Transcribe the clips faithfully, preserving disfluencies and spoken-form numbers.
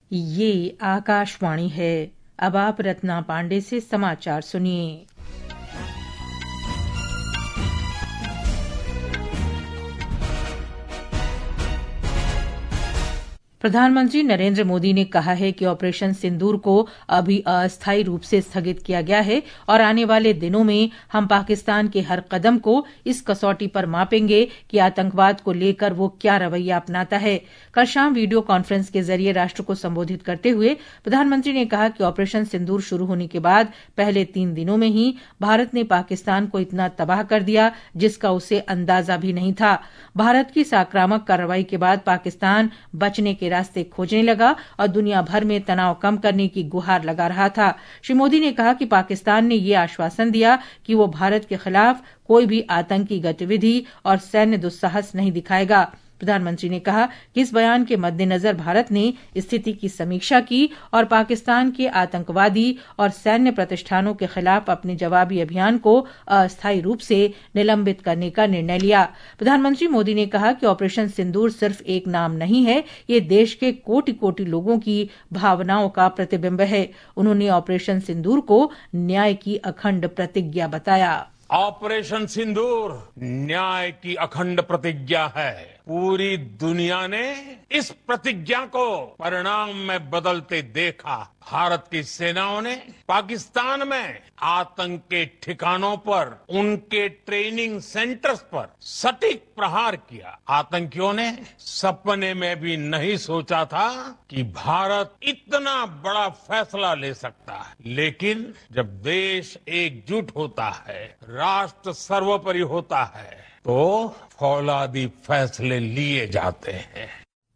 ये आकाशवाणी है। अब आप रत्ना पांडे से समाचार सुनिए। प्रधानमंत्री नरेंद्र मोदी ने कहा है कि ऑपरेशन सिंदूर को अभी अस्थायी रूप से स्थगित किया गया है और आने वाले दिनों में हम पाकिस्तान के हर कदम को इस कसौटी पर मापेंगे कि आतंकवाद को लेकर वो क्या रवैया अपनाता है। कल शाम वीडियो कॉन्फ्रेंस के जरिए राष्ट्र को संबोधित करते हुए प्रधानमंत्री ने कहा कि ऑपरेशन सिंदूर शुरू होने के बाद पहले तीन दिनों में ही भारत ने पाकिस्तान को इतना तबाह कर दिया जिसका उसे अंदाजा भी नहीं था। भारत की आक्रामक कार्रवाई के बाद पाकिस्तान बचने के रास्ते खोजने लगा और दुनिया भर में तनाव कम करने की गुहार लगा रहा था। श्री मोदी ने कहा कि पाकिस्तान ने ये आश्वासन दिया कि वो भारत के खिलाफ कोई भी आतंकी गतिविधि और सैन्य दुस्साहस नहीं दिखाएगा। प्रधानमंत्री ने कहा कि इस बयान के मद्देनजर भारत ने स्थिति की समीक्षा की और पाकिस्तान के आतंकवादी और सैन्य प्रतिष्ठानों के खिलाफ अपने जवाबी अभियान को अस्थायी रूप से निलंबित करने का निर्णय लिया। प्रधानमंत्री मोदी ने कहा कि ऑपरेशन सिंदूर सिर्फ एक नाम नहीं है, ये देश के कोटि कोटि लोगों की भावनाओं का प्रतिबिंब है। उन्होंने ऑपरेशन सिंदूर को न्याय की अखंड प्रतिज्ञा बताया। ऑपरेशन सिंदूर न्याय की अखंड प्रतिज्ञा है। पूरी दुनिया ने इस प्रतिज्ञा को परिणाम में बदलते देखा। भारत की सेनाओं ने पाकिस्तान में आतंक के ठिकानों पर, उनके ट्रेनिंग सेंटर्स पर सटीक प्रहार किया। आतंकियों ने सपने में भी नहीं सोचा था कि भारत इतना बड़ा फैसला ले सकता है। लेकिन जब देश एकजुट होता है, राष्ट्र सर्वोपरि होता है, तो फौलादी फैसले लिए जाते हैं।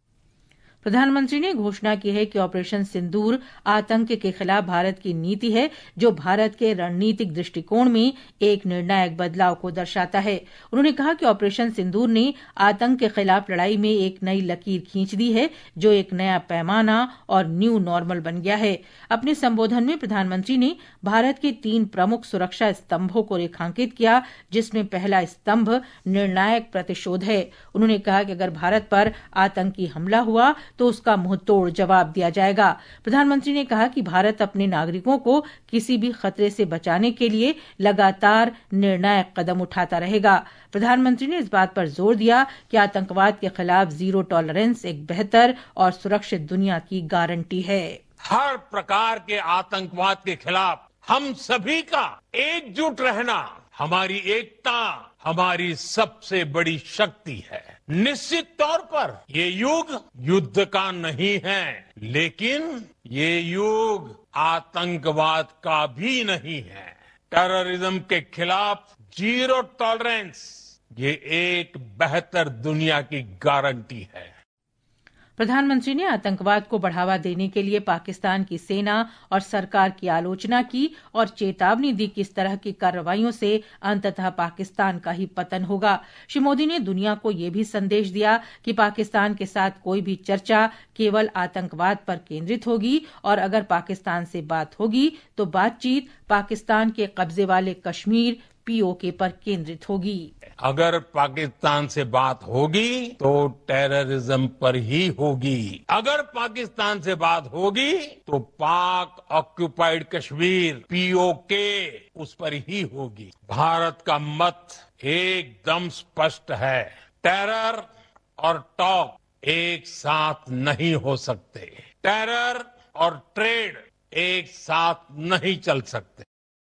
प्रधानमंत्री ने घोषणा की है कि ऑपरेशन सिंदूर आतंक के खिलाफ भारत की नीति है, जो भारत के रणनीतिक दृष्टिकोण में एक निर्णायक बदलाव को दर्शाता है। उन्होंने कहा कि ऑपरेशन सिंदूर ने आतंक के खिलाफ लड़ाई में एक नई लकीर खींच दी है, जो एक नया पैमाना और न्यू नॉर्मल बन गया है। अपने संबोधन में प्रधानमंत्री ने भारत के तीन प्रमुख सुरक्षा स्तंभों को रेखांकित किया, जिसमें पहला स्तंभ निर्णायक प्रतिशोध है। उन्होंने कहा कि अगर भारत पर आतंकी हमला हुआ तो उसका मुंहतोड़ जवाब दिया जाएगा। प्रधानमंत्री ने कहा कि भारत अपने नागरिकों को किसी भी खतरे से बचाने के लिए लगातार निर्णायक कदम उठाता रहेगा। प्रधानमंत्री ने इस बात पर जोर दिया कि आतंकवाद के खिलाफ जीरो टॉलरेंस एक बेहतर और सुरक्षित दुनिया की गारंटी है। हर प्रकार के आतंकवाद के खिलाफ हम सभी का एकजुट रहना हमारी एकता, हमारी सबसे बड़ी शक्ति है। निश्चित तौर पर ये युग युद्ध का नहीं है, लेकिन ये युग आतंकवाद का भी नहीं है। टेररिज्म के खिलाफ जीरो टॉलरेंस ये एक बेहतर दुनिया की गारंटी है। प्रधानमंत्री ने आतंकवाद को बढ़ावा देने के लिए पाकिस्तान की सेना और सरकार की आलोचना की और चेतावनी दी कि इस तरह की कार्रवाइयों से अंततः पाकिस्तान का ही पतन होगा। श्री मोदी ने दुनिया को यह भी संदेश दिया कि पाकिस्तान के साथ कोई भी चर्चा केवल आतंकवाद पर केंद्रित होगी और अगर पाकिस्तान से बात होगी तो बातचीत पाकिस्तान के कब्जे वाले कश्मीर पीओके पर केंद्रित होगी। अगर पाकिस्तान से बात होगी तो टेररिज्म पर ही होगी। अगर पाकिस्तान से बात होगी तो पाक ऑक्युपाइड कश्मीर पीओके उस पर ही होगी। भारत का मत एकदम स्पष्ट है। टेरर और टॉक एक साथ नहीं हो सकते। टेरर और ट्रेड एक साथ नहीं चल सकते।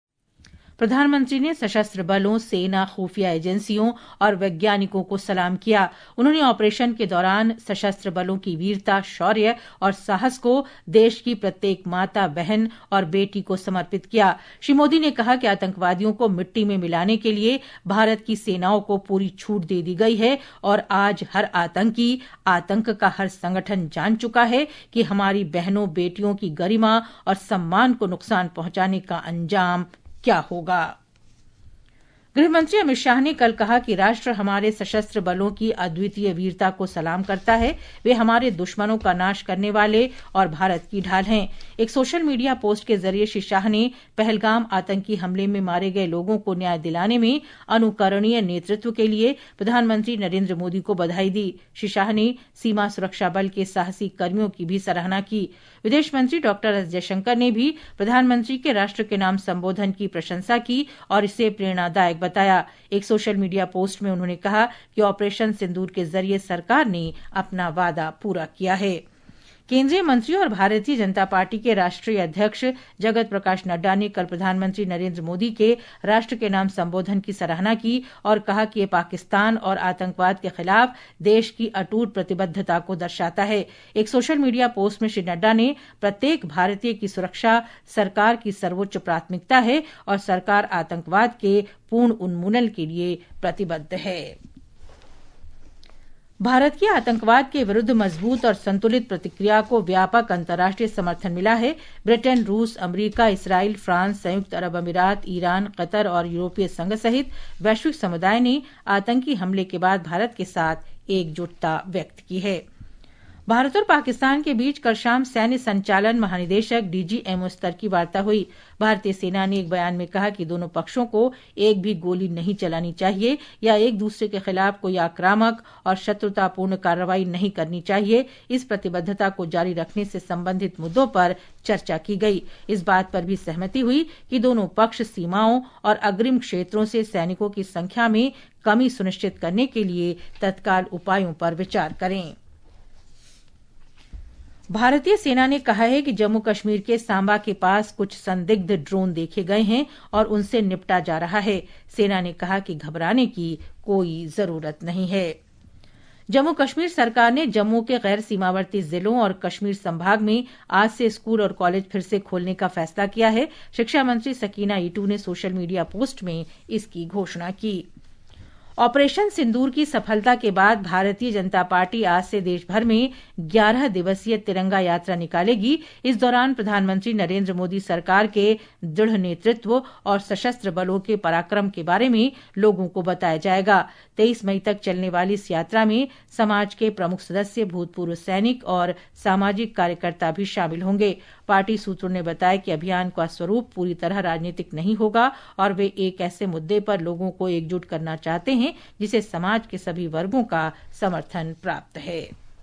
प्रधानमंत्री ने सशस्त्र बलों, सेना, खुफिया एजेंसियों और वैज्ञानिकों को सलाम किया। उन्होंने ऑपरेशन के दौरान सशस्त्र बलों की वीरता, शौर्य और साहस को देश की प्रत्येक माता, बहन और बेटी को समर्पित किया। श्री मोदी ने कहा कि आतंकवादियों को मिट्टी में मिलाने के लिए भारत की सेनाओं को पूरी छूट दे दी गई है और आज हर आतंकी, आतंक का हर संगठन जान चुका है कि हमारी बहनों, बेटियों की गरिमा और सम्मान को नुकसान पहुंचाने का अंजाम क्या होगा। गृहमंत्री अमित शाह ने कल कहा कि राष्ट्र हमारे सशस्त्र बलों की अद्वितीय वीरता को सलाम करता है। वे हमारे दुश्मनों का नाश करने वाले और भारत की ढाल हैं। एक सोशल मीडिया पोस्ट के जरिए श्री शाह ने पहलगाम आतंकी हमले में मारे गए लोगों को न्याय दिलाने में अनुकरणीय नेतृत्व के लिए प्रधानमंत्री नरेंद्र मोदी को बधाई दी। श्री शाह ने सीमा सुरक्षा बल के साहसी कर्मियों की भी सराहना की। विदेश मंत्री डॉक्टर एस जयशंकर ने भी प्रधानमंत्री के राष्ट्र के नाम संबोधन की प्रशंसा की और इसे प्रेरणादायक बताया। एक सोशल मीडिया पोस्ट में उन्होंने कहा कि ऑपरेशन सिंदूर के जरिए सरकार ने अपना वादा पूरा किया है। केंद्रीय मंत्री और भारतीय जनता पार्टी के राष्ट्रीय अध्यक्ष जगत प्रकाश नड्डा ने कल प्रधानमंत्री नरेंद्र मोदी के राष्ट्र के नाम संबोधन की सराहना की और कहा कि ये पाकिस्तान और आतंकवाद के खिलाफ देश की अटूट प्रतिबद्धता को दर्शाता है। एक सोशल मीडिया पोस्ट में श्री नड्डा ने प्रत्येक भारतीय की सुरक्षा सरकार की सर्वोच्च प्राथमिकता है और सरकार आतंकवाद के पूर्ण उन्मूलन के लिए प्रतिबद्ध है। भारत की आतंकवाद के विरुद्ध मजबूत और संतुलित प्रतिक्रिया को व्यापक अंतर्राष्ट्रीय समर्थन मिला है। ब्रिटेन, रूस, अमेरिका, इसराइल, फ्रांस, संयुक्त अरब अमीरात, ईरान, कतर और यूरोपीय संघ सहित वैश्विक समुदाय ने आतंकी हमले के बाद भारत के साथ एकजुटता व्यक्त की है। भारत और पाकिस्तान के बीच कल शाम सैन्य संचालन महानिदेशक डीजीएमओ स्तर की वार्ता हुई। भारतीय सेना ने एक बयान में कहा कि दोनों पक्षों को एक भी गोली नहीं चलानी चाहिए या एक दूसरे के खिलाफ कोई आक्रामक और शत्रुतापूर्ण कार्रवाई नहीं करनी चाहिए। इस प्रतिबद्धता को जारी रखने से संबंधित मुद्दों पर चर्चा की गई। इस बात पर भी सहमति हुई कि दोनों पक्ष सीमाओं और अग्रिम क्षेत्रों से सैनिकों की संख्या में कमी सुनिश्चित करने के लिए तत्काल उपायों पर विचार करें। भारतीय सेना ने कहा है कि जम्मू कश्मीर के सांबा के पास कुछ संदिग्ध ड्रोन देखे गए हैं और उनसे निपटा जा रहा है। सेना ने कहा कि घबराने की कोई जरूरत नहीं है। जम्मू कश्मीर सरकार ने जम्मू के गैर सीमावर्ती जिलों और कश्मीर संभाग में आज से स्कूल और कॉलेज फिर से खोलने का फैसला किया है। शिक्षा मंत्री सकीना ईटू ने सोशल मीडिया पोस्ट में इसकी घोषणा की। ऑपरेशन सिंदूर की सफलता के बाद भारतीय जनता पार्टी आज से देश भर में ग्यारह दिवसीय तिरंगा यात्रा निकालेगी। इस दौरान प्रधानमंत्री नरेंद्र मोदी सरकार के दृढ़ नेतृत्व और सशस्त्र बलों के पराक्रम के बारे में लोगों को बताया जाएगा। तेईस मई तक चलने वाली इस यात्रा में समाज के प्रमुख सदस्य, भूतपूर्व सैनिक और सामाजिक कार्यकर्ता भी शामिल होंगे। पार्टी सूत्रों ने बताया कि अभियान का स्वरूप पूरी तरह राजनीतिक नहीं होगा और वे एक ऐसे मुद्दे पर लोगों को एकजुट करना चाहते हैं जिसे समाज के सभी वर्गों का समर्थन प्राप्त है।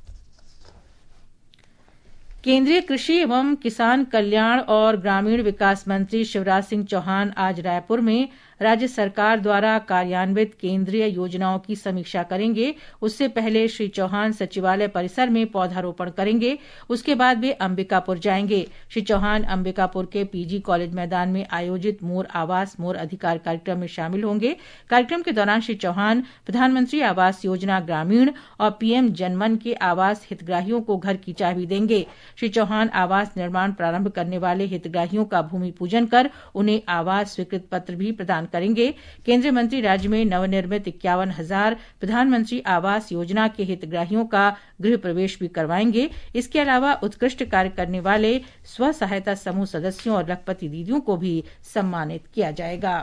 केंद्रीय कृषि एवं किसान कल्याण और ग्रामीण विकास मंत्री शिवराज सिंह चौहान आज रायपुर में राज्य सरकार द्वारा कार्यान्वित केंद्रीय योजनाओं की समीक्षा करेंगे। उससे पहले श्री चौहान सचिवालय परिसर में पौधारोपण करेंगे। उसके बाद वे अंबिकापुर जाएंगे। श्री चौहान अंबिकापुर के पीजी कॉलेज मैदान में आयोजित मोर आवास मोर अधिकार कार्यक्रम में शामिल होंगे। कार्यक्रम के दौरान श्री चौहान प्रधानमंत्री आवास योजना ग्रामीण और पीएम जनमन के आवास हितग्राहियों को घर की चाबी देंगे। श्री चौहान आवास निर्माण प्रारंभ करने वाले हितग्राहियों का भूमि पूजन कर उन्हें आवास स्वीकृत पत्र भी प्रदान करेंगे। केंद्रीय मंत्री राज्य में नवनिर्मित इक्यावन हजार प्रधानमंत्री आवास योजना के हितग्राहियों का गृह प्रवेश भी करवाएंगे। इसके अलावा उत्कृष्ट कार्य करने वाले स्व सहायता समूह सदस्यों और लखपति दीदियों को भी सम्मानित किया जाएगा।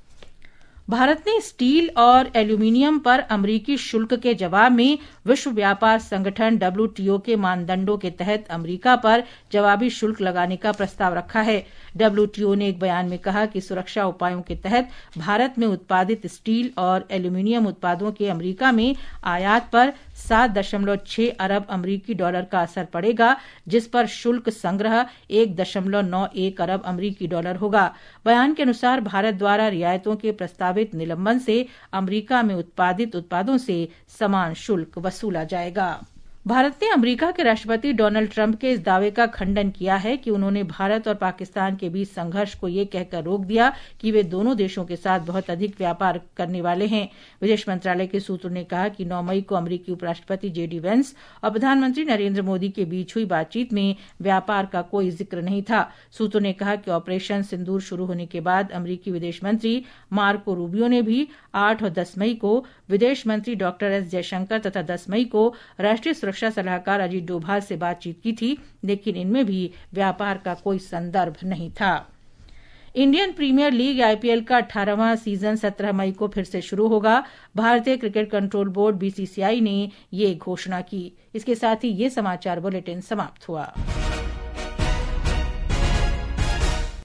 भारत ने स्टील और एल्यूमीनियम पर अमरीकी शुल्क के जवाब में विश्व व्यापार संगठन डब्ल्यूटीओ के मानदंडों के तहत अमरीका पर जवाबी शुल्क लगाने का प्रस्ताव रखा है। डब्ल्यूटीओ ने एक बयान में कहा कि सुरक्षा उपायों के तहत भारत में उत्पादित स्टील और एल्यूमीनियम उत्पादों के अमरीका में आयात पर सात दशमलव छह अरब अमरीकी डॉलर का असर पड़ेगा, जिस पर शुल्क संग्रह एक दशमलव नौ एक अरब अमरीकी डॉलर होगा। बयान के अनुसार भारत द्वारा रियायतों के प्रस्तावित निलंबन से अमरीका में उत्पादित उत्पादों से समान शुल्क वसूला जाएगा। भारत ने अमेरिका के राष्ट्रपति डोनाल्ड ट्रंप के इस दावे का खंडन किया है कि उन्होंने भारत और पाकिस्तान के बीच संघर्ष को ये कहकर रोक दिया कि वे दोनों देशों के साथ बहुत अधिक व्यापार करने वाले हैं। विदेश मंत्रालय के सूत्रों ने कहा कि नौ मई को अमेरिकी उपराष्ट्रपति जेडी वेंस और प्रधानमंत्री नरेंद्र मोदी के बीच हुई बातचीत में व्यापार का कोई जिक्र नहीं था। सूत्रों ने कहा कि ऑपरेशन सिंदूर शुरू होने के बाद अमेरिकी विदेश मंत्री मार्को रूबियो ने भी आठ और दस मई को विदेश मंत्री डॉक्टर एस जयशंकर तथा दस मई को राष्ट्रीय सुरक्षा सलाहकार अजीत डोभाल से बातचीत की थी, लेकिन इनमें भी व्यापार का कोई संदर्भ नहीं था। इंडियन प्रीमियर लीग आईपीएल का अठारहवां सीजन सत्रह मई को फिर से शुरू होगा। भारतीय क्रिकेट कंट्रोल बोर्ड बीसीसीआई ने ये घोषणा की। इसके साथ ही ये समाचार बुलेटिन समाप्त हुआ।